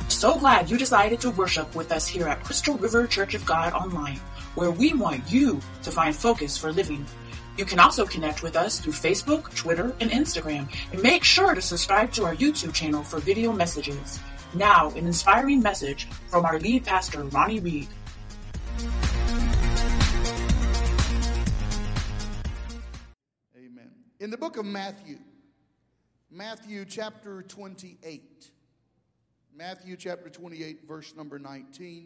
So glad you decided to worship with us here at Crystal River Church of God Online, where we want you to find focus for living. You can also connect with us through Facebook, Twitter, and Instagram, and make sure to subscribe to our YouTube channel for video messages. Now, an inspiring message from our lead pastor, Ronnie Reed. Amen. In the book of Matthew chapter 28. Matthew chapter 28, verse number 19.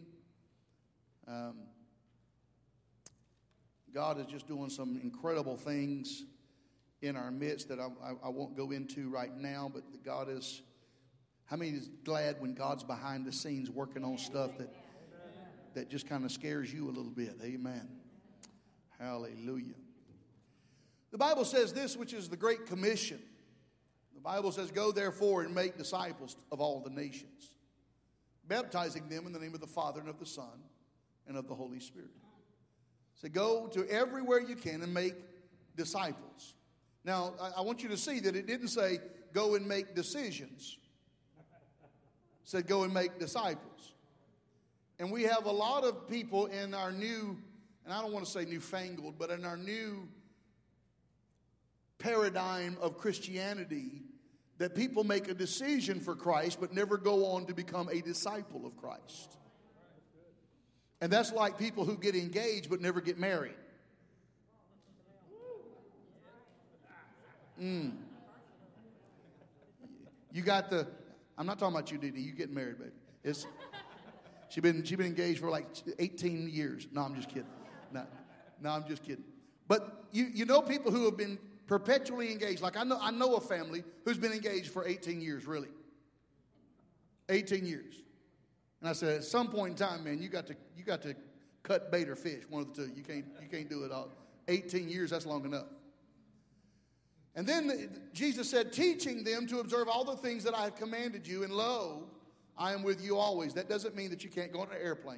God is just doing some incredible things in our midst that I won't go into right now, but God is, how many is glad when God's behind the scenes working on stuff that just kind of scares you a little bit? Amen. Hallelujah. The Bible says this, which is the Great Commission. The Bible says, go therefore and make disciples of all the nations, baptizing them in the name of the Father and of the Son and of the Holy Spirit. So go to everywhere you can and make disciples. Now, I want you to see that it didn't say go and make decisions. It said go and make disciples. And we have a lot of people in our new, and I don't want to say newfangled, but in our new paradigm of Christianity, that people make a decision for Christ but never go on to become a disciple of Christ. And that's like people who get engaged but never get married. You got the, I'm not talking about you, Dee Dee. You getting married, baby. She been engaged for like 18 years. No, I'm just kidding. No, I'm just kidding. But you know people who have been perpetually engaged. Like I know a family who's been engaged for 18 years, really. 18 years. And I said, at some point in time, man, you got to cut bait or fish, one of the two. You can't do it all. 18 years, that's long enough. And then Jesus said, teaching them to observe all the things that I have commanded you, and lo, I am with you always. That doesn't mean that you can't go on an airplane.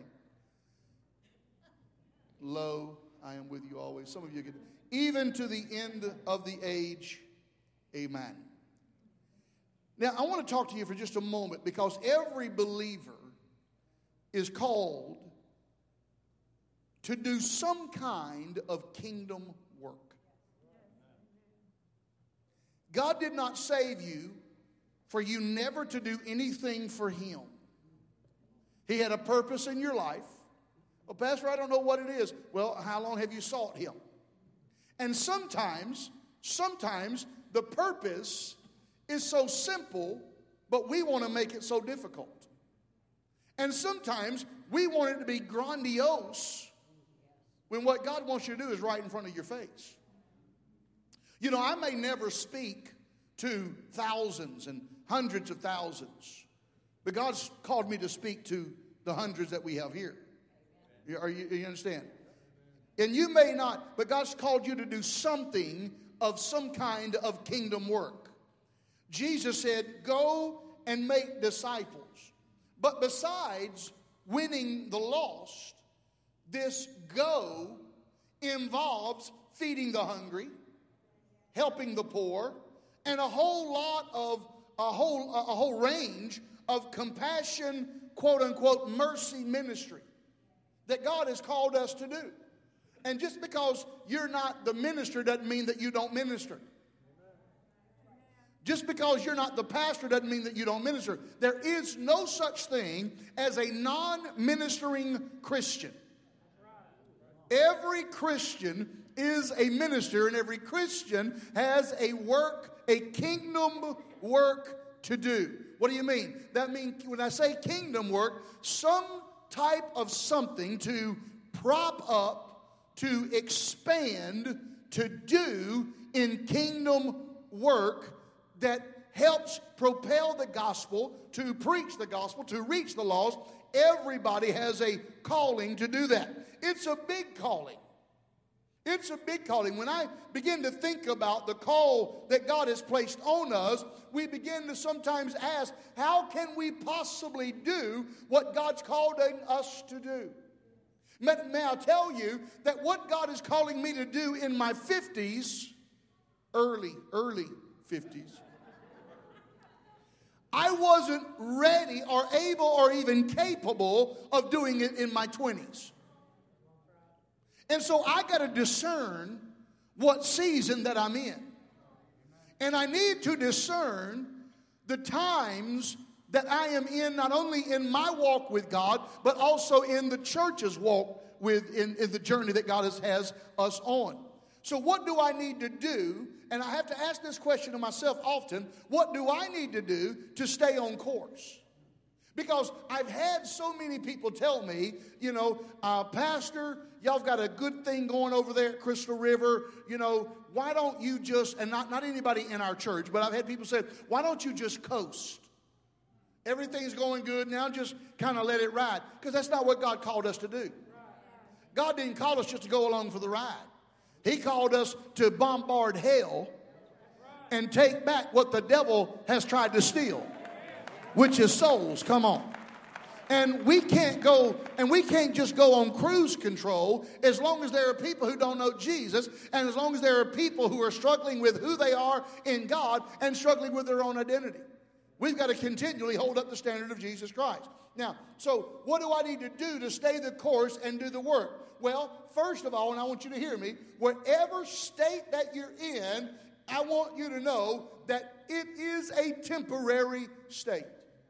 Lo, I am with you always. Some of you get even to the end of the age. Amen. Now, I want to talk to you for just a moment, because every believer is called to do some kind of kingdom work. God did not save you for you never to do anything for Him. He had a purpose in your life. Well, Pastor, I don't know what it is. Well, how long have you sought Him? And sometimes the purpose is so simple, but we want to make it so difficult. And sometimes we want it to be grandiose when what God wants you to do is right in front of your face. You know, I may never speak to thousands and hundreds of thousands, but God's called me to speak to the hundreds that we have here. You understand? And you may not, but God's called you to do something of some kind of kingdom work. Jesus said, go and make disciples. But besides winning the lost, this go involves feeding the hungry, helping the poor, and a whole range of compassion, quote unquote, mercy ministry that God has called us to do. And just because you're not the minister doesn't mean that you don't minister. Just because you're not the pastor doesn't mean that you don't minister. There is no such thing as a non-ministering Christian. Every Christian is a minister, and every Christian has a kingdom work to do. What do you mean? That means when I say kingdom work, some type of something to prop up, to expand, to do in kingdom work that helps propel the gospel, to preach the gospel, to reach the lost. Everybody has a calling to do that. It's a big calling. It's a big calling. When I begin to think about the call that God has placed on us, we begin to sometimes ask, how can we possibly do what God's called us to do? May I tell you that what God is calling me to do in my 50s, early 50s, I wasn't ready or able or even capable of doing it in my 20s. And so I got to discern what season that I'm in. And I need to discern the times that I am in, not only in my walk with God, but also in the church's walk in the journey that God has us on. So what do I need to do? And I have to ask this question to myself often. What do I need to do to stay on course? Because I've had so many people tell me, Pastor, y'all got a good thing going over there at Crystal River. Why don't you just, and not anybody in our church, but I've had people say, why don't you just coast? Everything's going good, now just kind of let it ride. Because that's not what God called us to do. God didn't call us just to go along for the ride. He called us to bombard hell and take back what the devil has tried to steal, which is souls. Come on. And we can't just go on cruise control as long as there are people who don't know Jesus, and as long as there are people who are struggling with who they are in God and struggling with their own identity. We've got to continually hold up the standard of Jesus Christ. Now, so what do I need to do to stay the course and do the work? Well, first of all, and I want you to hear me, whatever state that you're in, I want you to know that it is a temporary state.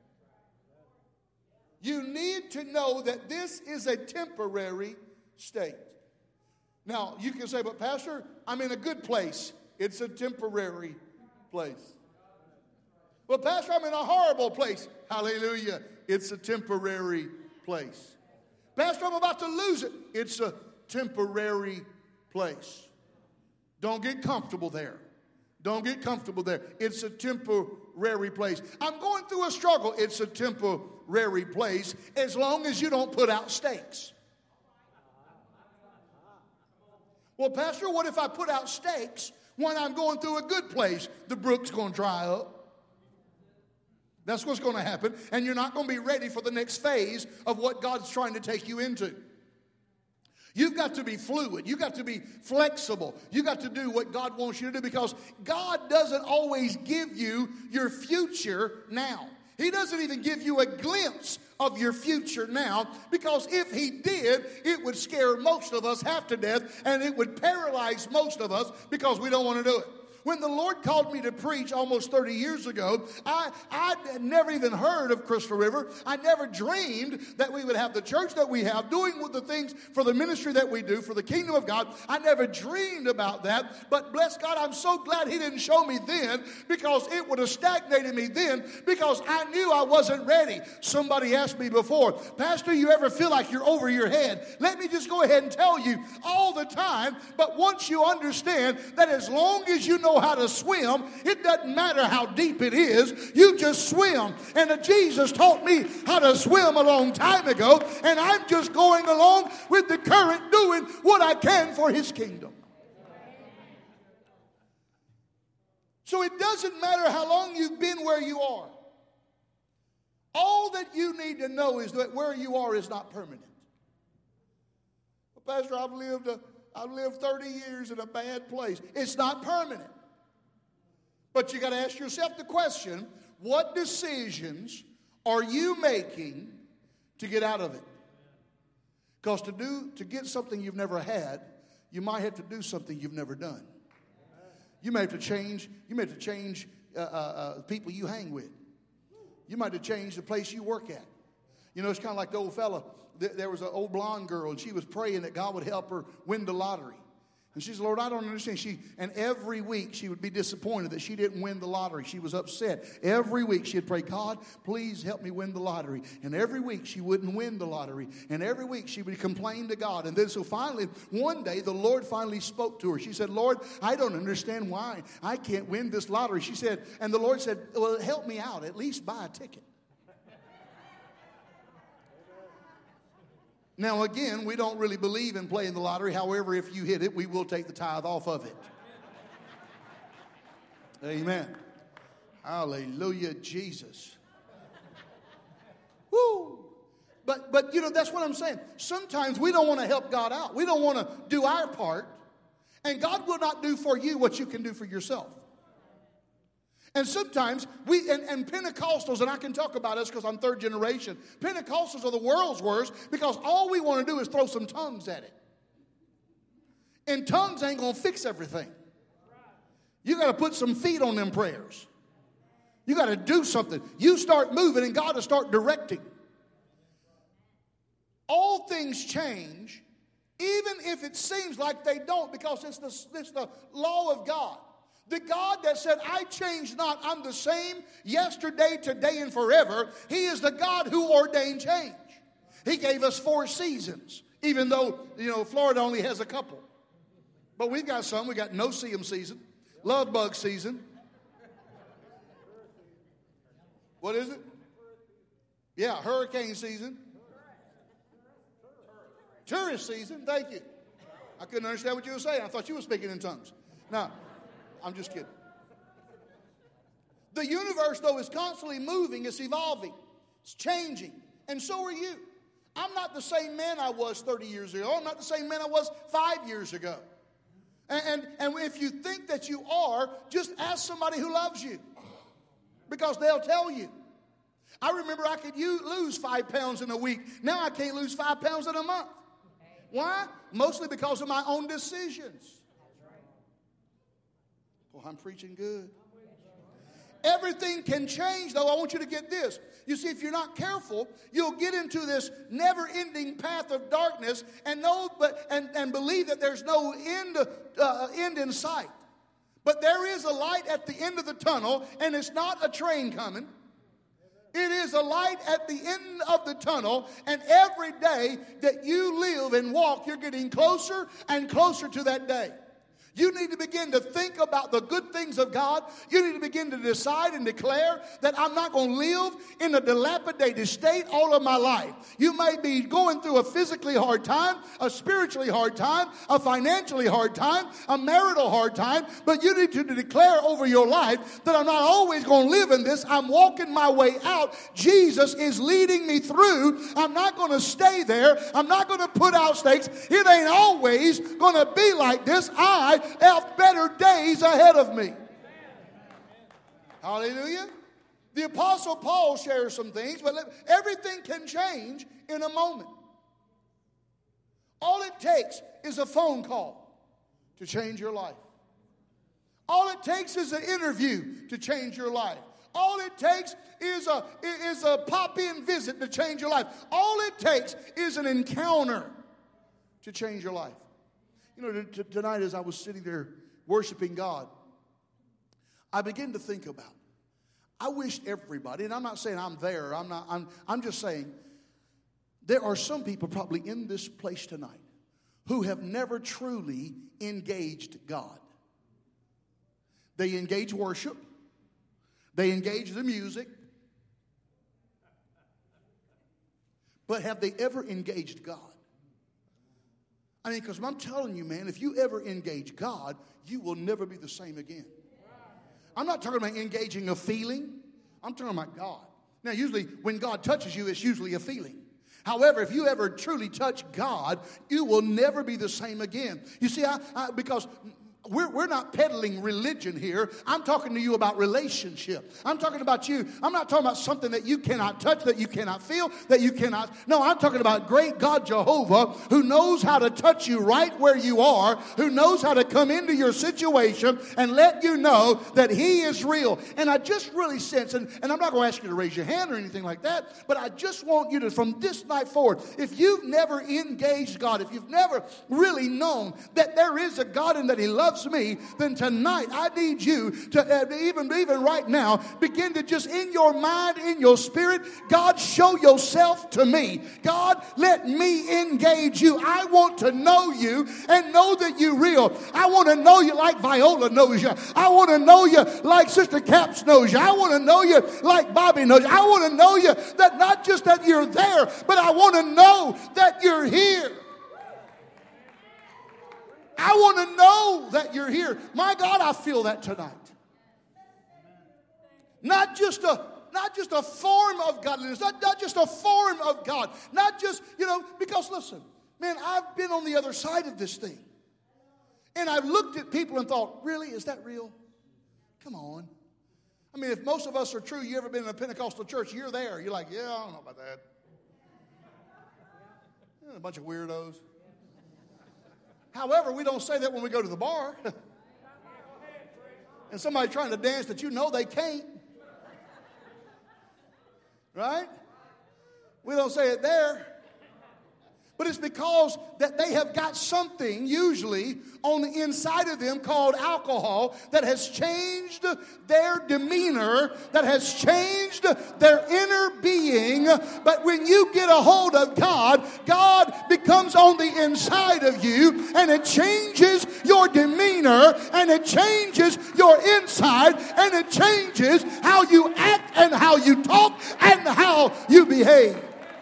You need to know that this is a temporary state. Now, you can say, but Pastor, I'm in a good place. It's a temporary place. Well, Pastor, I'm in a horrible place. Hallelujah. It's a temporary place. Pastor, I'm about to lose it. It's a temporary place. Don't get comfortable there. Don't get comfortable there. It's a temporary place. I'm going through a struggle. It's a temporary place as long as you don't put out stakes. Well, Pastor, what if I put out stakes when I'm going through a good place? The brook's going to dry up. That's what's going to happen. And you're not going to be ready for the next phase of what God's trying to take you into. You've got to be fluid. You've got to be flexible. You've got to do what God wants you to do, because God doesn't always give you your future now. He doesn't even give you a glimpse of your future now, because if He did, it would scare most of us half to death, and it would paralyze most of us because we don't want to do it. When the Lord called me to preach almost 30 years ago, I'd never even heard of Crystal River. I never dreamed that we would have the church that we have, doing the things for the ministry that we do, for the kingdom of God. I never dreamed about that. But bless God, I'm so glad He didn't show me then, because it would have stagnated me then, because I knew I wasn't ready. Somebody asked me before, Pastor, you ever feel like you're over your head? Let me just go ahead and tell you, all the time. But once you understand that as long as you know how to swim, it doesn't matter how deep it is, you just swim. And Jesus taught me how to swim a long time ago, and I'm just going along with the current, doing what I can for His kingdom. So it doesn't matter how long you've been where you are. All that you need to know is that where you are is not permanent. Well, Pastor, I've lived 30 years in a bad place. It's not permanent. But you got to ask yourself the question, what decisions are you making to get out of it? Because to get something you've never had, you might have to do something you've never done. You may have to change. People you hang with. You might have to change the place you work at. It's kind of like the old fella. There was an old blonde girl, and she was praying that God would help her win the lottery. And she said, Lord, I don't understand. And every week she would be disappointed that she didn't win the lottery. She was upset. Every week she'd pray, God, please help me win the lottery. And every week she wouldn't win the lottery. And every week she would complain to God. And then so finally, one day, the Lord finally spoke to her. She said, Lord, I don't understand why I can't win this lottery. She said, and the Lord said, well, help me out. At least buy a ticket. Now, again, we don't really believe in playing the lottery. However, if you hit it, we will take the tithe off of it. Amen. Hallelujah, Jesus. Woo! But that's what I'm saying. Sometimes we don't want to help God out. We don't want to do our part. And God will not do for you what you can do for yourself. And sometimes and Pentecostals, and I can talk about us because I'm third generation, Pentecostals are the world's worst because all we want to do is throw some tongues at it. And tongues ain't going to fix everything. You got to put some feet on them prayers. You got to do something. You start moving and God will start directing. All things change, even if it seems like they don't, because it's the law of God. The God that said, I change not, I'm the same yesterday, today, and forever. He is the God who ordained change. He gave us 4 seasons, even though, Florida only has a couple. But we've got some. We got no-see-em season, love bug season. What is it? Yeah, hurricane season. Tourist season, thank you. I couldn't understand what you were saying. I thought you were speaking in tongues. No, I'm just kidding. The universe, though, is constantly moving. It's evolving. It's changing. And so are you. I'm not the same man I was 30 years ago. I'm not the same man I was 5 years ago. And if you think that you are, just ask somebody who loves you. Because they'll tell you. I remember I could lose 5 pounds in a week. Now I can't lose 5 pounds in a month. Why? Mostly because of my own decisions. Well, I'm preaching good. Everything can change, though. I want you to get this. You see, if you're not careful, you'll get into this never-ending path of darkness and believe that there's no end in sight. But there is a light at the end of the tunnel, and it's not a train coming. It is a light at the end of the tunnel, and every day that you live and walk, you're getting closer and closer to that day. You need to begin to think about the good things of God. You need to begin to decide and declare that I'm not going to live in a dilapidated state all of my life. You may be going through a physically hard time, a spiritually hard time, a financially hard time, a marital hard time, but you need to declare over your life that I'm not always going to live in this. I'm walking my way out. Jesus is leading me through. I'm not going to stay there. I'm not going to put out stakes. It ain't always going to be like this. I have better days ahead of me. Hallelujah. The Apostle Paul shares some things, but everything can change in a moment. All it takes is a phone call to change your life. All it takes is an interview to change your life. All it takes is a pop-in visit to change your life. All it takes is an encounter to change your life. Tonight as I was sitting there worshiping God, I began to think about, I wish everybody, and I'm not saying I'm there, I'm just saying, there are some people probably in this place tonight who have never truly engaged God. They engage worship. They engage the music. But have they ever engaged God? I mean, because I'm telling you, man, if you ever engage God, you will never be the same again. I'm not talking about engaging a feeling. I'm talking about God. Now, usually when God touches you, it's usually a feeling. However, if you ever truly touch God, you will never be the same again. You see, because we're not peddling religion here. I'm talking to you about relationship. I'm talking about you. I'm not talking about something that you cannot touch, that you cannot feel, that you cannot. No, I'm talking about great God Jehovah who knows how to touch you right where you are, who knows how to come into your situation and let you know that He is real. And I just really sense, and I'm not going to ask you to raise your hand or anything like that, but I just want you to, from this night forward, if you've never engaged God, if you've never really known that there is a God and that He loves me, then tonight I need you to even right now begin to just in your mind, in your spirit, God, show yourself to me. God, let me engage you. I want to know you and know that you're real. I want to know you like Viola knows you. I want to know you like Sister Caps knows you. I want to know you like Bobby knows you. I want to know you that not just that you're there, but I want to know that you're here. I want to know that you're here. My God, I feel that tonight. Not just a form of godliness, not just a form of God. Not just, because listen, man, I've been on the other side of this thing. And I've looked at people and thought, really, is that real? Come on. I mean, if most of us are true, you ever been in a Pentecostal church, you're there. You're like, yeah, I don't know about that. A bunch of weirdos. However, we don't say that when we go to the bar. And somebody trying to dance that you know they can't. Right? We don't say it there. But it's because that they have got something, usually, on the inside of them called alcohol that has changed their demeanor, that has changed their inner being. But when you get a hold of God, God becomes on the inside of you, and it changes your demeanor, and it changes your inside, and it changes how you act and how you talk and how you behave.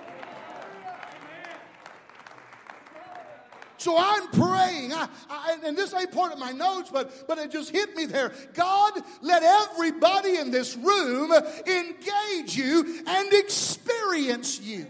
So I'm praying, and this ain't part of my notes, but it just hit me there. God, let everybody in this room engage you and experience you.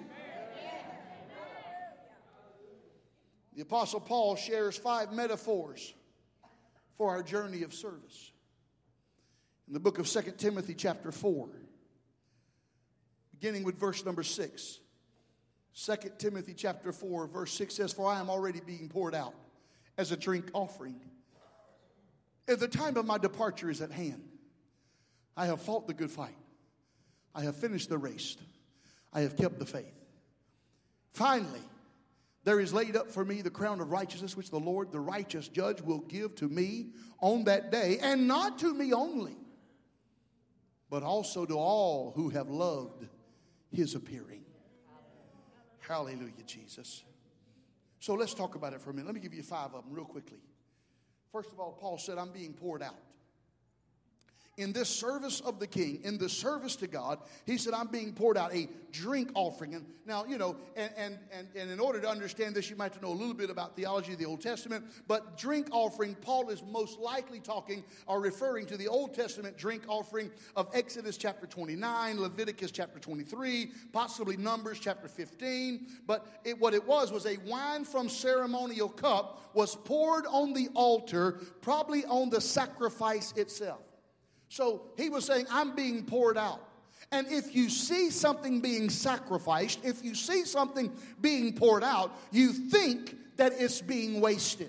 The Apostle Paul shares 5 metaphors for our journey of service. In the book of 2 Timothy chapter 4, beginning with verse number 6. 2 Timothy chapter 4 verse 6 says, "For I am already being poured out as a drink offering. And the time of my departure is at hand. I have fought the good fight. I have finished the race. I have kept the faith. Finally, there is laid up for me the crown of righteousness, which the Lord, the righteous judge, will give to me on that day, and not to me only, but also to all who have loved his appearing." Hallelujah, Jesus. So let's talk about it for a minute. Let me give you 5 of them real quickly. First of all, Paul said, I'm being poured out. In this service of the King, in the service to God, he said, I'm being poured out, a drink offering. And now, you know, and in order to understand this, you might have to know a little bit about theology of the Old Testament. But drink offering, Paul is most likely talking or referring to the Old Testament drink offering of Exodus chapter 29, Leviticus chapter 23, possibly Numbers chapter 15. But what it was a wine from ceremonial cup was poured on the altar, probably on the sacrifice itself. So he was saying, I'm being poured out. And if you see something being sacrificed, if you see something being poured out, you think that it's being wasted.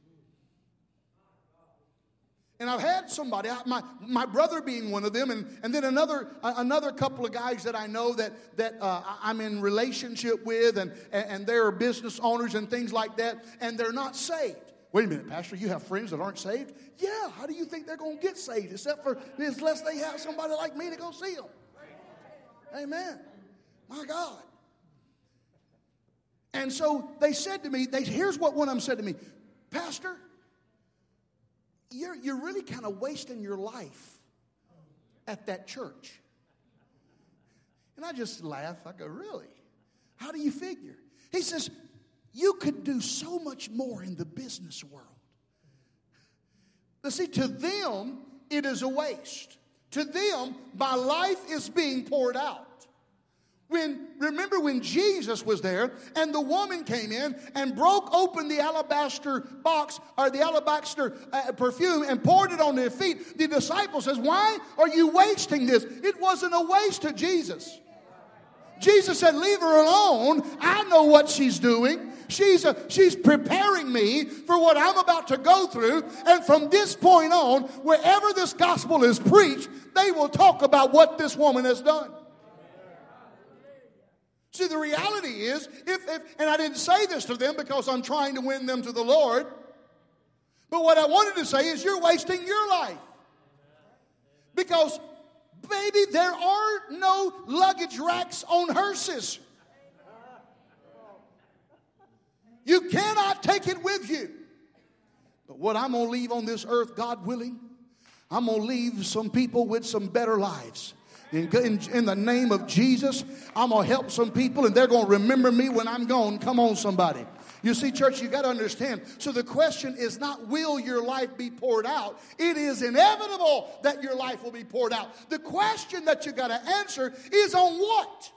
And I've had somebody, my brother being one of them, and then another couple of guys that I know that I'm in relationship with, and they're business owners and things like that, and they're not saved. Wait a minute, Pastor, you have friends that aren't saved? Yeah, how do you think they're going to get saved? Unless they have somebody like me to go see them. Amen. My God. And so they said to me, here's what one of them said to me, Pastor, you're really kind of wasting your life at that church. And I just laugh. I go, really? How do you figure? He says, you could do so much more in the business world. But see, to them, it is a waste. To them, my life is being poured out. Remember when Jesus was there and the woman came in and broke open the alabaster box or the alabaster perfume and poured it on their feet. The disciple says, why are you wasting this? It wasn't a waste to Jesus. Jesus said, leave her alone. I know what she's doing. She's preparing me for what I'm about to go through. And from this point on, wherever this gospel is preached, they will talk about what this woman has done. See, the reality is, and I didn't say this to them because I'm trying to win them to the Lord, but what I wanted to say is you're wasting your life. Because, baby, there are no luggage racks on hearses. You cannot take it with you. But what I'm going to leave on this earth, God willing, I'm going to leave some people with some better lives. In the name of Jesus, I'm going to help some people and they're going to remember me when I'm gone. Come on, somebody. You see, church, you got to understand. So the question is not, will your life be poured out? It is inevitable that your life will be poured out. The question that you got to answer is on what?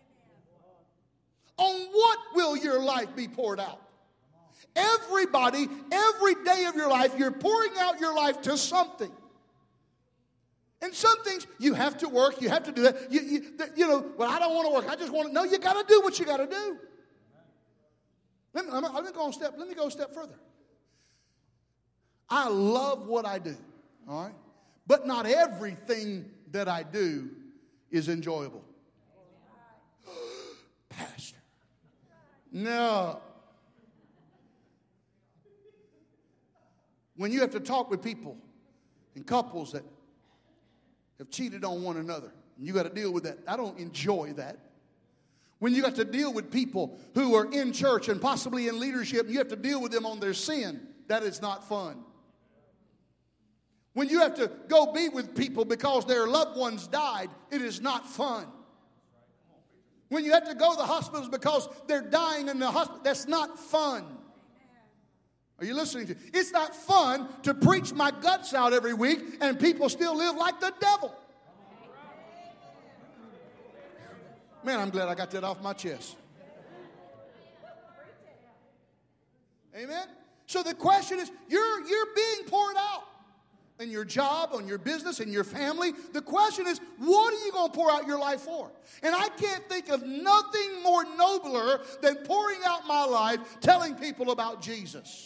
On what will your life be poured out? Everybody, every day of your life, you're pouring out your life to something. And some things you have to work, you have to do that. You know, well, I don't want to work. I just want to. No, you got to do what you got to do. Let me go a step further. I love what I do, all right? But not everything that I do is enjoyable. Pastor. No. When you have to talk with people and couples that have cheated on one another, and you got to deal with that. I don't enjoy that. When you got to deal with people who are in church and possibly in leadership, and you have to deal with them on their sin, that is not fun. When you have to go be with people because their loved ones died, it is not fun. When you have to go to the hospitals because they're dying in the hospital, that's not fun. Are you listening to? It's not fun to preach my guts out every week and people still live like the devil. Man, I'm glad I got that off my chest. Amen? So the question is, you're being poured out in your job, on your business, in your family. The question is, what are you going to pour out your life for? And I can't think of nothing more nobler than pouring out my life, telling people about Jesus.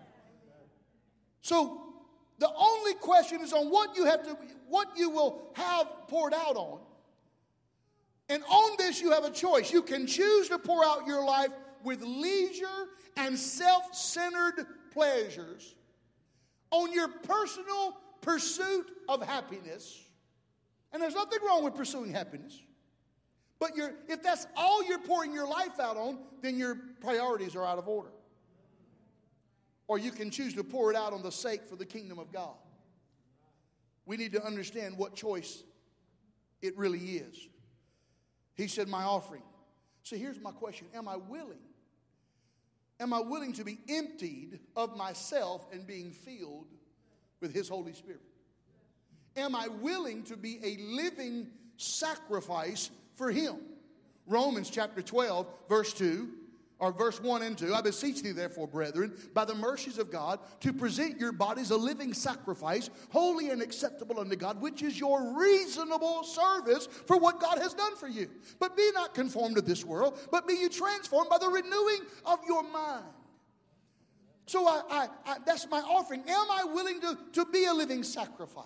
So the only question is on what you will have poured out on. And on this you have a choice. You can choose to pour out your life with leisure and self-centered pleasures on your personal pursuit of happiness. And there's nothing wrong with pursuing happiness. But if that's all you're pouring your life out on, then your priorities are out of order. Or you can choose to pour it out on the sake for the kingdom of God. We need to understand what choice it really is. He said, my offering. So here's my question. Am I willing? Am I willing to be emptied of myself and being filled with His Holy Spirit? Am I willing to be a living sacrifice for Him? Romans chapter 12, verse 2. Or verse 1 and 2, I beseech thee therefore, brethren, by the mercies of God, to present your bodies a living sacrifice, holy and acceptable unto God, which is your reasonable service for what God has done for you. But be not conformed to this world, but be ye transformed by the renewing of your mind. So that's my offering. Am I willing to be a living sacrifice?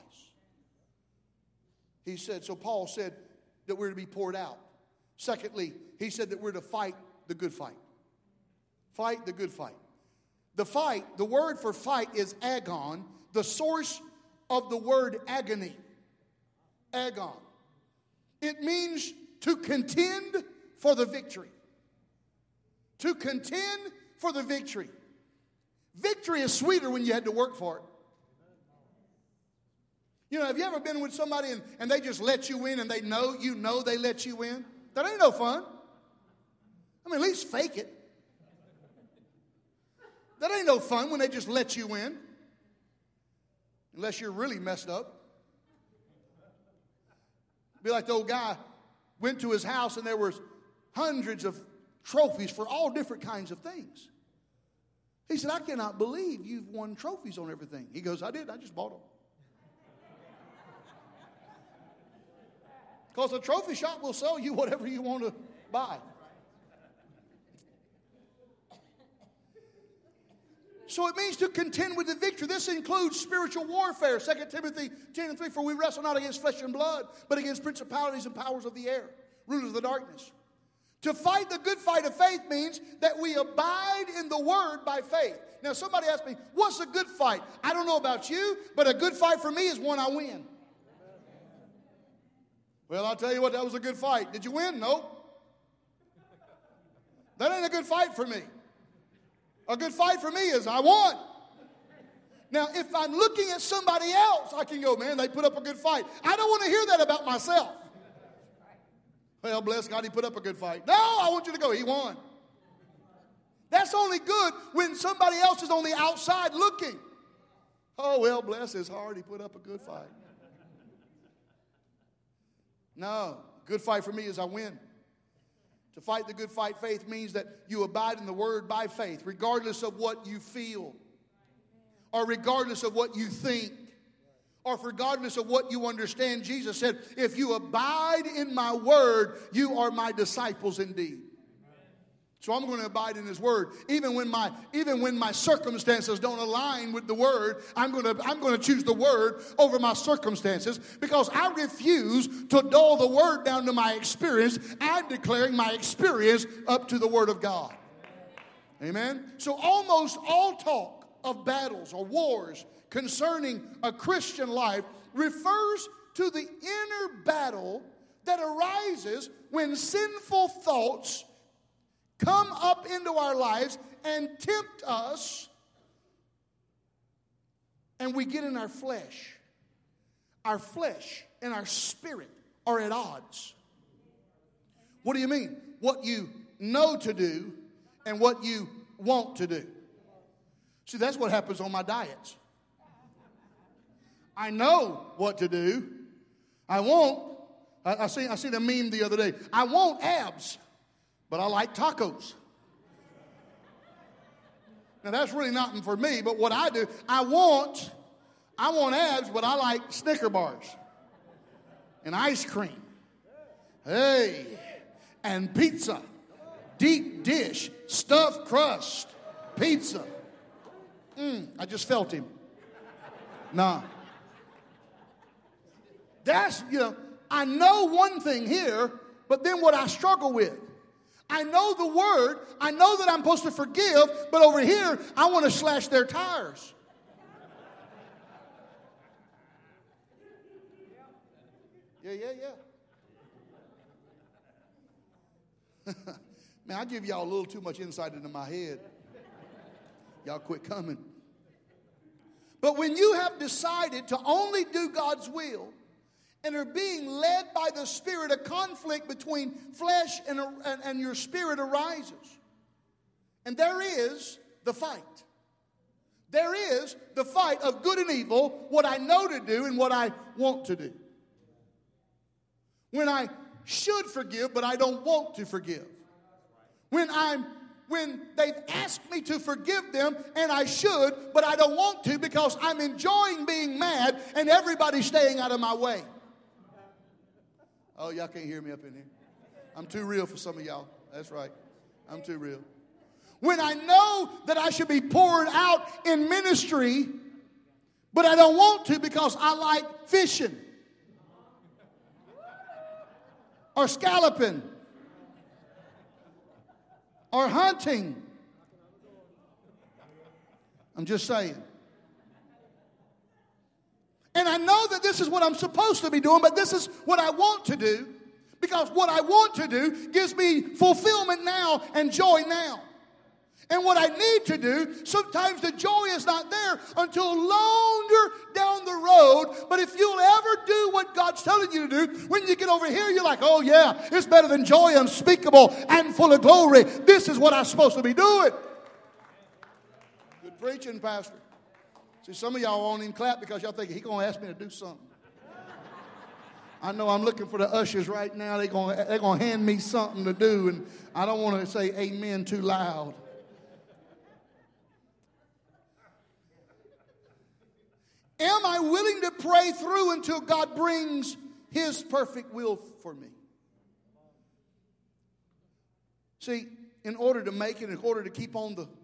He said, so Paul said that we're to be poured out. Secondly, he said that we're to fight the good fight. Fight the good fight. The fight, the word for fight is agon, the source of the word agony. Agon. It means to contend for the victory. To contend for the victory. Victory is sweeter when you had to work for it. You know, have you ever been with somebody and they just let you in and they know they let you in? That ain't no fun. I mean, at least fake it. That ain't no fun when they just let you in. Unless you're really messed up. Be like the old guy went to his house and there was hundreds of trophies for all different kinds of things. He said, I cannot believe you've won trophies on everything. He goes, I did. I just bought them. Because a trophy shop will sell you whatever you want to buy. So it means to contend with the victory. This includes spiritual warfare. 2 Timothy 10:3, for we wrestle not against flesh and blood, but against principalities and powers of the air, rulers of the darkness. To fight the good fight of faith means that we abide in the word by faith. Now somebody asked me, what's a good fight? I don't know about you, but a good fight for me is one I win. Well, I'll tell you what, that was a good fight. Did you win? Nope. That ain't a good fight for me. A good fight for me is I won. Now, if I'm looking at somebody else, I can go, man, they put up a good fight. I don't want to hear that about myself. Well, bless God, he put up a good fight. No, I want you to go, he won. That's only good when somebody else is on the outside looking. Oh, well, bless his heart, he put up a good fight. No, good fight for me is I win. To fight the good fight faith means that you abide in the word by faith, regardless of what you feel, or regardless of what you think, or regardless of what you understand, Jesus said, if you abide in my word, you are my disciples indeed. So I'm going to abide in his word. Even when my circumstances don't align with the word, I'm going to choose the word over my circumstances, because I refuse to dull the word down to my experience. I'm declaring my experience up to the word of God. Amen. So almost all talk of battles or wars concerning a Christian life refers to the inner battle that arises when sinful thoughts come up into our lives and tempt us, and we get in our flesh. Our flesh and our spirit are at odds. What do you mean? What you know to do and what you want to do. See, that's what happens on my diets. I know what to do. I seen a meme the other day. I want abs, but I like tacos. Now that's really nothing for me, but what I do, I want abs, but I like Snicker bars and ice cream. Hey, and pizza. Deep dish, stuffed crust, pizza. I just felt him. Nah. That's, I know one thing here, but then what I struggle with. I know the word. I know that I'm supposed to forgive, but over here, I want to slash their tires. Yeah. Man, I give y'all a little too much insight into my head. Y'all quit coming. But when you have decided to only do God's will and are being led by the Spirit, a conflict between flesh and your spirit arises. And there is the fight. There is the fight of good and evil, what I know to do and what I want to do. When I should forgive, but I don't want to forgive. When they've asked me to forgive them, and I should, but I don't want to because I'm enjoying being mad and everybody's staying out of my way. Oh, y'all can't hear me up in here. I'm too real for some of y'all. That's right. I'm too real. When I know that I should be poured out in ministry, but I don't want to because I like fishing or scalloping or hunting. I'm just saying. And I know that this is what I'm supposed to be doing, but this is what I want to do, because what I want to do gives me fulfillment now and joy now. And what I need to do, sometimes the joy is not there until longer down the road. But if you'll ever do what God's telling you to do, when you get over here, you're like, oh yeah, it's better than joy unspeakable and full of glory. This is what I'm supposed to be doing. Good preaching, Pastor. See, some of y'all won't even clap because y'all think he's going to ask me to do something. I know I'm looking for the ushers right now. They're going to hand me something to do, and I don't want to say amen too loud. Am I willing to pray through until God brings His perfect will for me? See, in order to make it, in order to keep on the...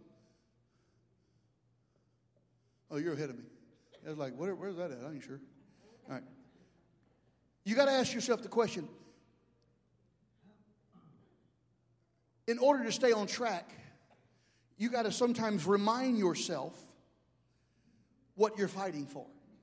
Oh, you're ahead of me. I was like, where's that at? I ain't sure. All right. You got to ask yourself the question. In order to stay on track, you got to sometimes remind yourself what you're fighting for.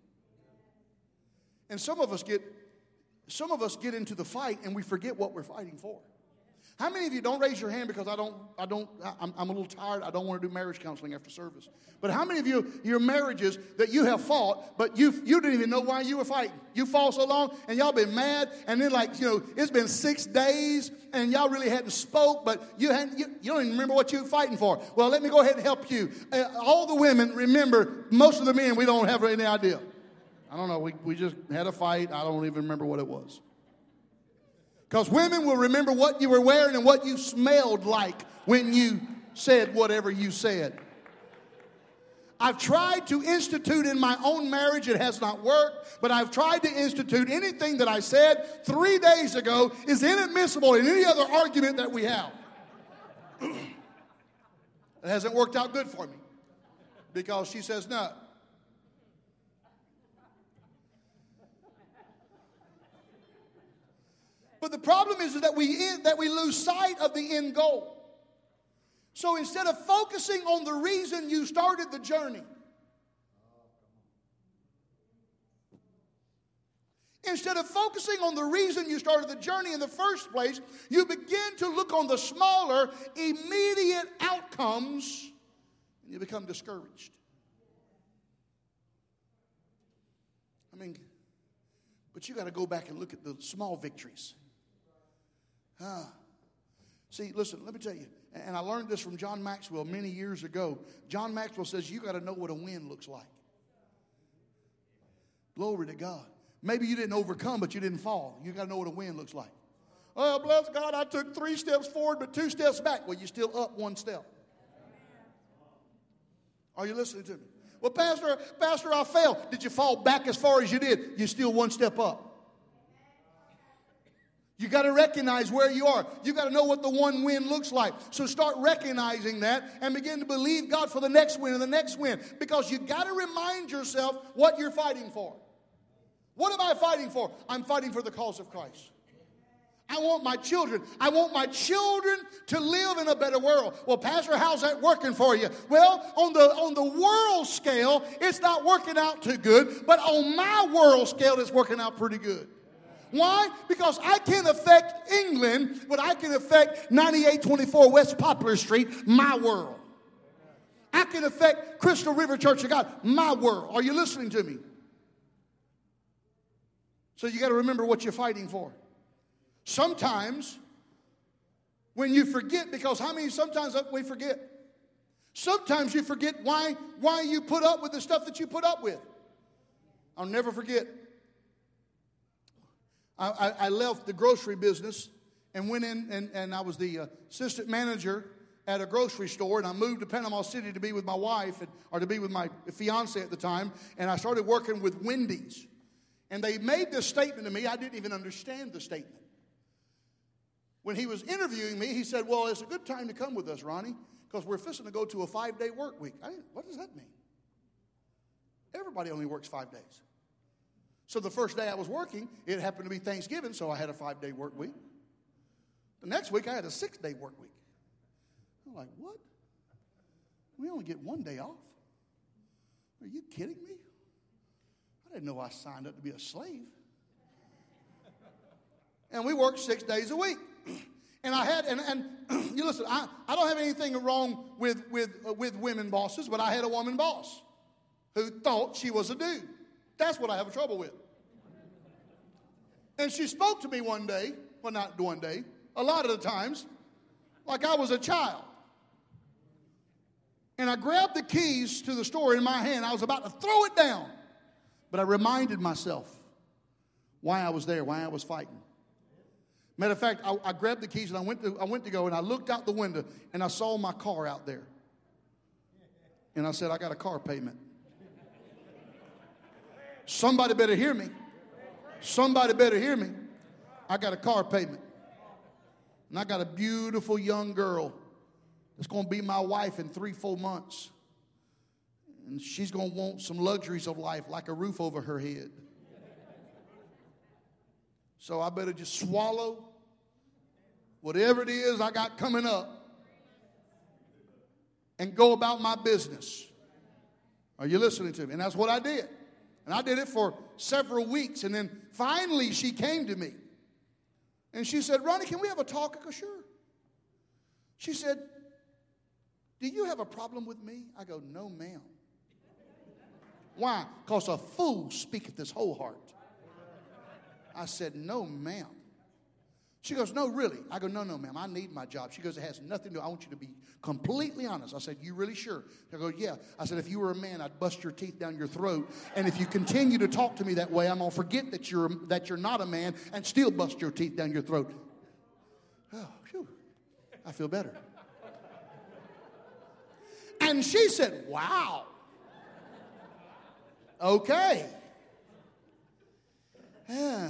And some of us get into the fight and we forget what we're fighting for. How many of you, don't raise your hand because I'm a little tired. I don't want to do marriage counseling after service. But how many of you, your marriages that you have fought, but you didn't even know why you were fighting? You fought so long and y'all been mad, and then it's been 6 days and y'all really hadn't spoke, but you don't even remember what you were fighting for. Well, let me go ahead and help you. All the women remember. Most of the men, we don't have any idea. I don't know. We just had a fight. I don't even remember what it was. Because women will remember what you were wearing and what you smelled like when you said whatever you said. I've tried to institute in my own marriage. It has not worked. But I've tried to institute anything that I said 3 days ago is inadmissible in any other argument that we have. It hasn't worked out good for me because she says no. But the problem is that we lose sight of the end goal. So instead of focusing on the reason you started the journey, instead of focusing on the reason you started the journey in the first place, you begin to look on the smaller, immediate outcomes, and you become discouraged. But you got to go back and look at the small victories. See, listen, let me tell you, and I learned this from John Maxwell many years ago. John Maxwell says you got to know what a win looks like. Glory to God. Maybe you didn't overcome, but you didn't fall. You got to know what a win looks like. Oh, bless God, I took 3 steps forward, but 2 steps back. Well, you're still up 1 step. Are you listening to me? Well, Pastor, I failed. Did you fall back as far as you did? You're still 1 step up. You got to recognize where you are. You got to know what the one win looks like. So start recognizing that and begin to believe God for the next win and the next win. Because you got to remind yourself what you're fighting for. What am I fighting for? I'm fighting for the cause of Christ. I want my children to live in a better world. Well, Pastor, how's that working for you? Well, on the world scale, it's not working out too good. But on my world scale, it's working out pretty good. Why? Because I can't affect England, but I can affect 9824 West Poplar Street, my world. I can affect Crystal River Church of God, my world. Are you listening to me? So you got to remember what you're fighting for. Sometimes when you forget, because sometimes we forget. Sometimes you forget why you put up with the stuff that you put up with. I'll never forget. I left the grocery business and went in, and I was the assistant manager at a grocery store, and I moved to Panama City to be with my wife, or to be with my fiance at the time, and I started working with Wendy's. And they made this statement to me. I didn't even understand the statement. When he was interviewing me, he said, well, it's a good time to come with us, Ronnie, because we're fixing to go to a 5-day work week. What does that mean? Everybody only works 5 days. So the first day I was working, it happened to be Thanksgiving, so I had a 5-day work week. The next week, I had a 6-day work week. I'm like, what? We only get 1 day off? Are you kidding me? I didn't know I signed up to be a slave. And we worked 6 days a week. And I had, and you listen, I don't have anything wrong with women bosses, but I had a woman boss who thought she was a dude. That's what I have trouble with. And she spoke to me one day, well, not one day, a lot of the times, like I was a child. And I grabbed the keys to the store in my hand. I was about to throw it down. But I reminded myself why I was there, why I was fighting. Matter of fact, I grabbed the keys and I went to go, and I looked out the window and I saw my car out there. And I said, I got a car payment. Somebody better hear me. Somebody better hear me. I got a car payment. And I got a beautiful young girl that's going to be my wife in 3-4 months. And she's going to want some luxuries of life, like a roof over her head. So I better just swallow whatever it is I got coming up and go about my business. Are you listening to me? And that's what I did. And I did it for several weeks. And then finally she came to me. And she said, Ronnie, can we have a talk? I go, sure. She said, do you have a problem with me? I go, no, ma'am. Why? Because a fool speaketh his whole heart. I said, no, ma'am. She goes, no, really? I go, no, ma'am. I need my job. She goes, it has nothing to do. I want you to be completely honest. I said, you really sure? I go, yeah. I said, if you were a man, I'd bust your teeth down your throat. And if you continue to talk to me that way, I'm going to forget that you're not a man and still bust your teeth down your throat. Oh, phew. I feel better. And she said, wow. Okay. Yeah.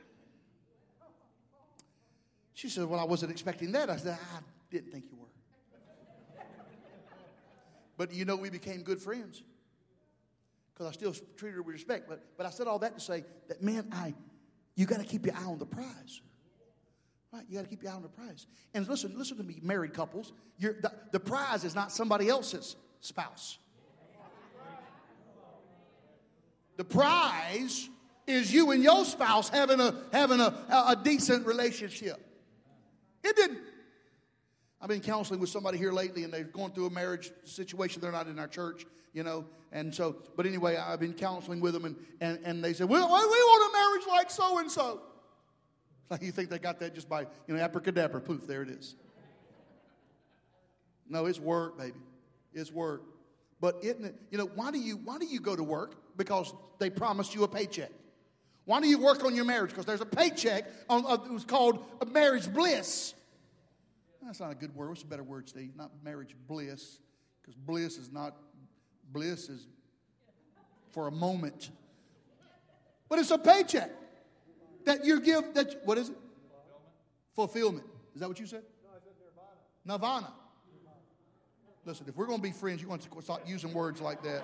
She said, well, I wasn't expecting that. I said, I didn't think you were. But you know, we became good friends. Because I still treated her with respect. But I said all that to say that, man, you got to keep your eye on the prize. Right? You got to keep your eye on the prize. And listen to me, married couples. The prize is not somebody else's spouse. The prize is you and your spouse having a decent relationship. It didn't. I've been counseling with somebody here lately, and they're going through a marriage situation. They're not in our church, you know. And so, but anyway, I've been counseling with them, and they said, we want a marriage like so-and-so. Like you think they got that just by, abracadabra, poof, there it is. No, it's work, baby. It's work. But isn't it, why do you go to work? Because they promised you a paycheck. Why do you work on your marriage? Because there's a paycheck it was called a marriage bliss. That's not a good word. What's a better word, Steve? Not marriage bliss. Because bliss is for a moment. But it's a paycheck that you give, what is it? Fulfillment. Is that what you said? No, I said nirvana. Listen, if we're going to be friends, you want to stop using words like that.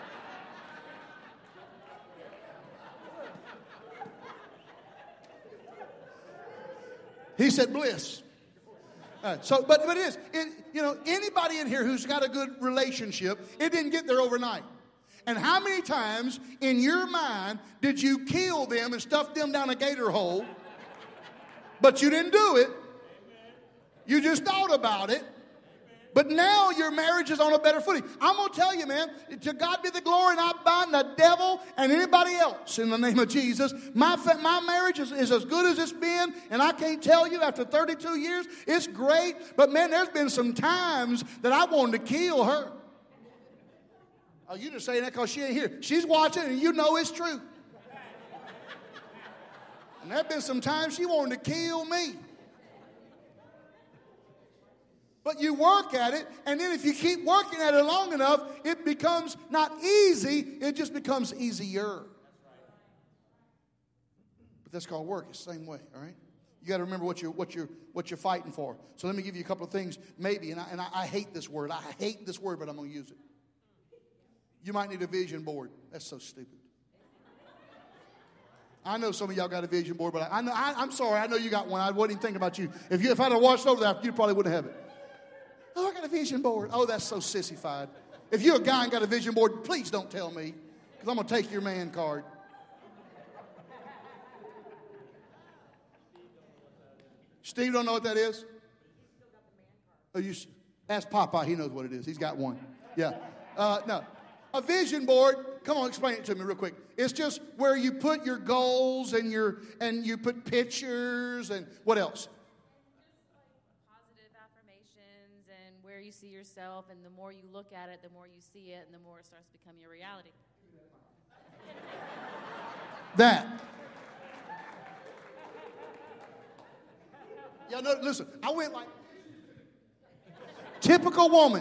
He said bliss. So, but it is. Anybody in here who's got a good relationship, it didn't get there overnight. And how many times in your mind did you kill them and stuff them down a gator hole, but you didn't do it? You just thought about it. But now your marriage is on a better footing. I'm going to tell you, man, to God be the glory, and I bind the devil and anybody else in the name of Jesus. My marriage is as good as it's been, and I can't tell you after 32 years, it's great. But, man, there's been some times that I wanted to kill her. Oh, you just saying that because she ain't here. She's watching, and you know it's true. And there have been some times she wanted to kill me. But you work at it, and then if you keep working at it long enough, it becomes not easy, it just becomes easier. But that's called work. It's the same way, all right? You got to remember what you're fighting for. So let me give you a couple of things, maybe, and I hate this word. I hate this word, but I'm going to use it. You might need a vision board. That's so stupid. I know some of y'all got a vision board, but I'm sorry. I know you got one. I wasn't even thinking about you. If I'd have watched over that, you probably wouldn't have it. Oh, I got a vision board. Oh, that's so sissified. If you're a guy and got a vision board, please don't tell me, because I'm going to take your man card. Steve don't know what that is? Oh, you ask Papa. He knows what it is. He's got one. Yeah. No. A vision board, come on, explain it to me real quick. It's just where you put your goals and you put pictures and what else? Where you see yourself, and the more you look at it, the more you see it, and the more it starts becoming your reality. That. Yeah, no, listen, I went like, typical woman.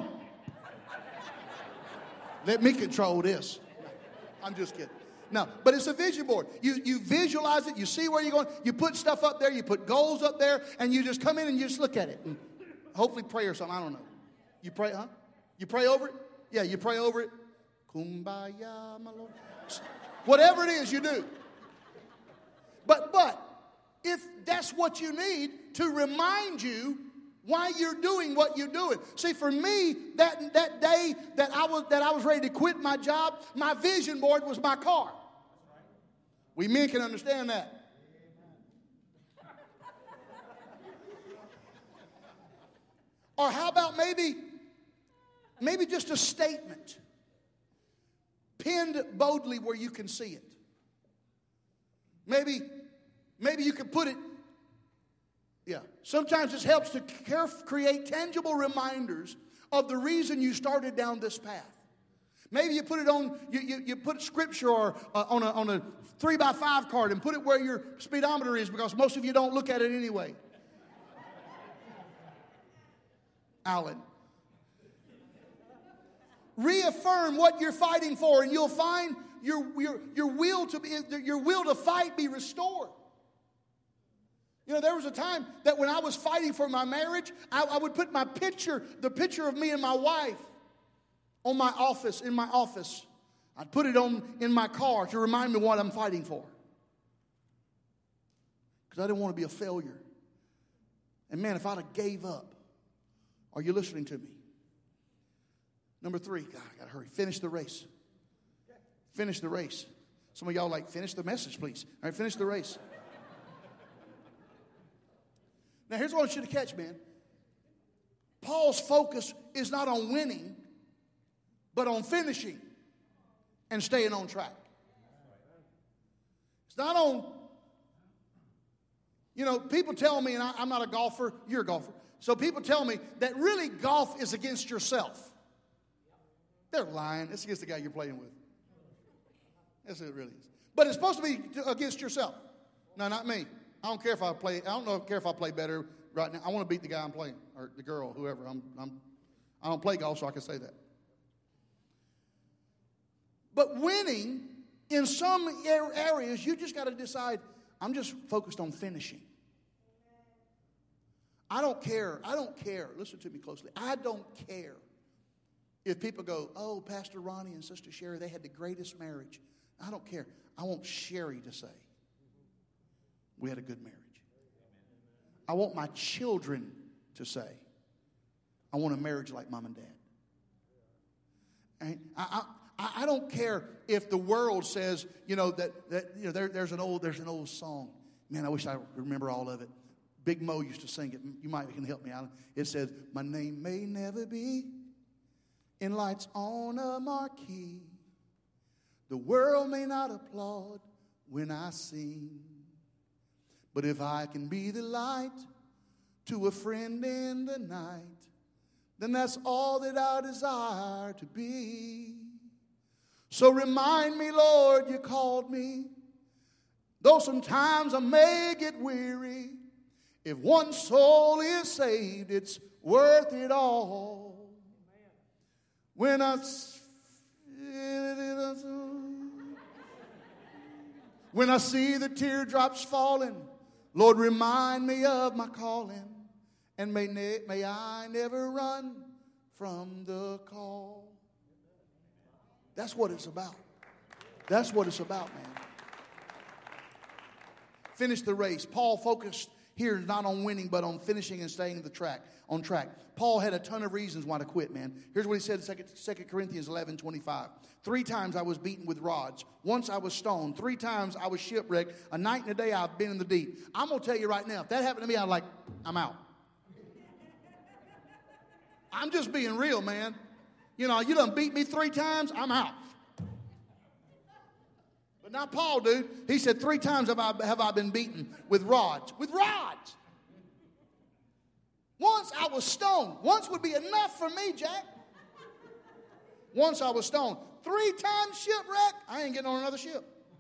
Let me control this. I'm just kidding. No, but it's a vision board. You visualize it, you see where you're going, you put stuff up there, you put goals up there, and you just come in and you just look at it. And hopefully pray or something, I don't know. You pray, huh? You pray over it? Yeah, you pray over it. Kumbaya, my Lord. Whatever it is, you do. But if that's what you need to remind you why you're doing what you're doing. See, for me, that day that I was ready to quit my job, my vision board was my car. We men can understand that. Or how about maybe just a statement pinned boldly where you can see it. Maybe you could put it, yeah. Sometimes it helps to create tangible reminders of the reason you started down this path. Maybe you put it on, you put scripture or on a 3x5 card and put it where your speedometer is, because most of you don't look at it anyway. Alan. Reaffirm what you're fighting for, and you'll find your will to fight be restored. You know, there was a time that when I was fighting for my marriage, I would put the picture of me and my wife in my office. I'd put it in my car to remind me what I'm fighting for. Because I didn't want to be a failure. And man, if I'd have gave up, are you listening to me? Number 3, God, I got to hurry. Finish the race. Finish the race. Some of y'all like, finish the message, please. All right, finish the race. Now, here's what I want you to catch, man. Paul's focus is not on winning, but on finishing and staying on track. It's not on, people tell me, and I'm not a golfer, you're a golfer. So people tell me that really golf is against yourself. They're lying. It's against the guy you're playing with. Yes, it really is. But it's supposed to be against yourself. No, not me. I don't care if I play. I don't care if I play better right now. I want to beat the guy I'm playing, or the girl, whoever. I don't play golf, so I can say that. But winning, in some areas, you just got to decide, I'm just focused on finishing. I don't care. Listen to me closely. I don't care if people go, oh, Pastor Ronnie and Sister Sherry, they had the greatest marriage. I don't care. I want Sherry to say, we had a good marriage. I want my children to say, I want a marriage like mom and dad. And I don't care if the world says, there's an old song. Man, I wish I remember all of it. Big Mo used to sing it. You might can help me out. It says, my name may never be in lights on a marquee. The world may not applaud when I sing. But if I can be the light to a friend in the night, then that's all that I desire to be. So remind me, Lord, you called me. Though sometimes I may get weary, if one soul is saved, it's worth it all. When I see the teardrops falling, Lord, remind me of my calling, and may I never run from the call. That's what it's about. That's what it's about, man. Finish the race. Paul focused here not on winning, but on finishing and staying on track. Paul had a ton of reasons why to quit, man. Here's what he said in 2 Corinthians 11:25. 3 times I was beaten with rods. Once I was stoned. 3 times I was shipwrecked. A night and a day I've been in the deep. I'm going to tell you right now, if that happened to me, I'm out. I'm just being real, man. You done beat me 3 times, I'm out. But not Paul, dude. He said 3 times have I been beaten with rods. With rods. Once I was stoned. Once would be enough for me, Jack. Once I was stoned. 3 times shipwreck, I ain't getting on another ship.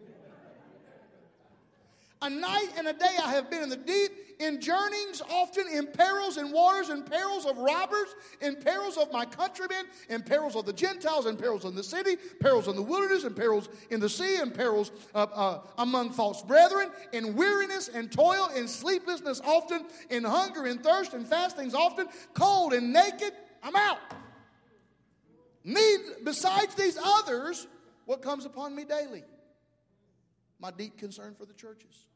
A night and a day I have been in the deep, in journeyings, often in perils and waters, in perils of robbers, in perils of my countrymen, in perils of the Gentiles, in perils in the city, perils in the wilderness, in perils in the sea, in perils among false brethren, in weariness and toil, in sleeplessness often, in hunger and thirst and fastings often, cold and naked. I'm out. Besides these others, what comes upon me daily? My deep concern for the churches.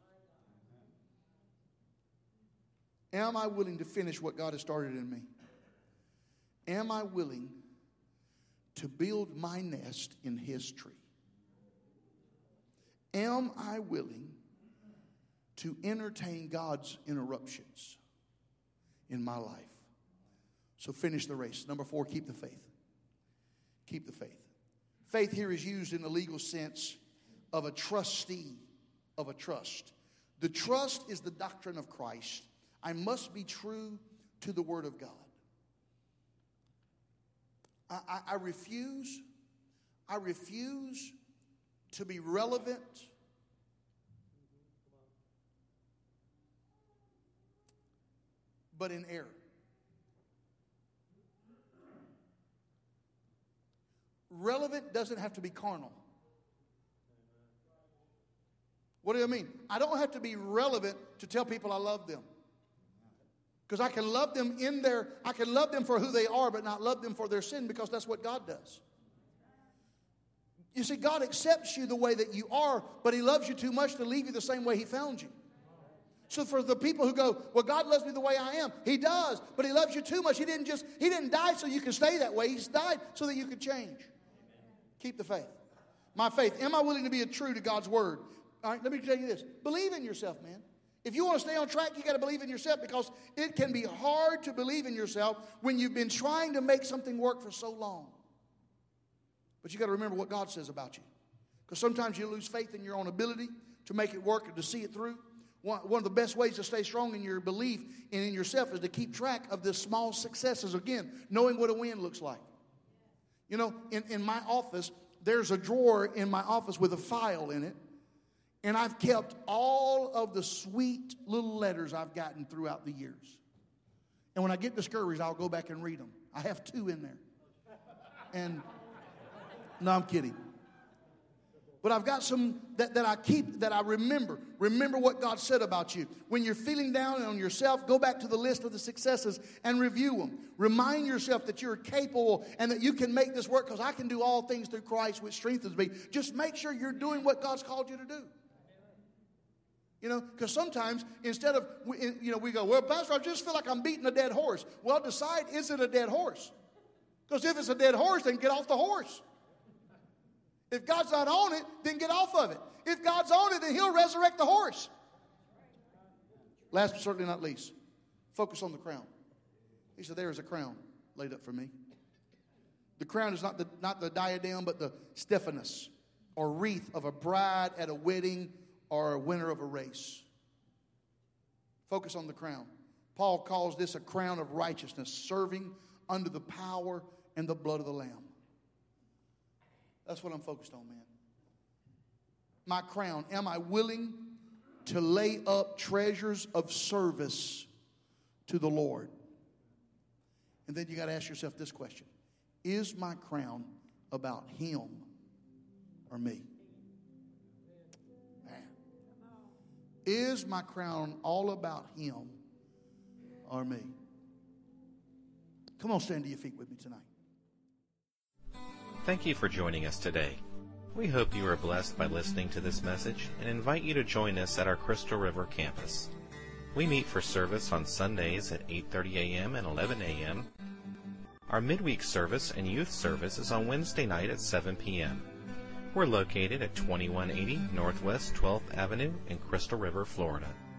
Am I willing to finish what God has started in me? Am I willing to build my nest in His tree? Am I willing to entertain God's interruptions in my life? So finish the race. Number 4, keep the faith. Keep the faith. Faith here is used in the legal sense of a trustee, of a trust. The trust is the doctrine of Christ. I must be true to the Word of God. I refuse to be relevant but in error. Relevant doesn't have to be carnal. What do I mean? I don't have to be relevant to tell people I love them. Because I can love them I can love them for who they are, but not love them for their sin, because that's what God does. You see, God accepts you the way that you are, but He loves you too much to leave you the same way He found you. So for the people who go, well, God loves me the way I am. He does, but He loves you too much. He didn't die so you can stay that way. He died so that you could change. Keep the faith. My faith. Am I willing to be true to God's word? All right, let me tell you this. Believe in yourself, man. If you want to stay on track, you got to believe in yourself, because it can be hard to believe in yourself when you've been trying to make something work for so long. But you got to remember what God says about you. Because sometimes you lose faith in your own ability to make it work and to see it through. One of the best ways to stay strong in your belief and in yourself is to keep track of the small successes. Again, knowing what a win looks like. You know, in my office, there's a drawer in my office with a file in it. And I've kept all of the sweet little letters I've gotten throughout the years. And when I get discouraged, I'll go back and read them. I have 2 in there. And no, I'm kidding. But I've got some that I keep, that I remember. Remember what God said about you. When you're feeling down on yourself, go back to the list of the successes and review them. Remind yourself that you're capable and that you can make this work, because I can do all things through Christ which strengthens me. Just make sure you're doing what God's called you to do. You know, because sometimes instead of, we go, well, Pastor, I just feel like I'm beating a dead horse. Well, decide, is it a dead horse? Because if it's a dead horse, then get off the horse. If God's not on it, then get off of it. If God's on it, then He'll resurrect the horse. Last but certainly not least, focus on the crown. He said, there is a crown laid up for me. The crown is not the diadem, but the Stephanos, or wreath of a bride at a wedding or a winner of a race. Focus on the crown. Paul calls this a crown of righteousness, serving under the power and the blood of the Lamb. That's what I'm focused on, man. My crown. Am I willing to lay up treasures of service to the Lord? And then you got to ask yourself this question. Is my crown about Him or me? Man. Is my crown all about Him or me? Come on, stand to your feet with me tonight. Thank you for joining us today. We hope you are blessed by listening to this message and invite you to join us at our Crystal River campus. We meet for service on Sundays at 8:30 a.m. and 11 a.m. Our midweek service and youth service is on Wednesday night at 7 p.m. We're located at 2180 Northwest 12th Avenue in Crystal River, Florida.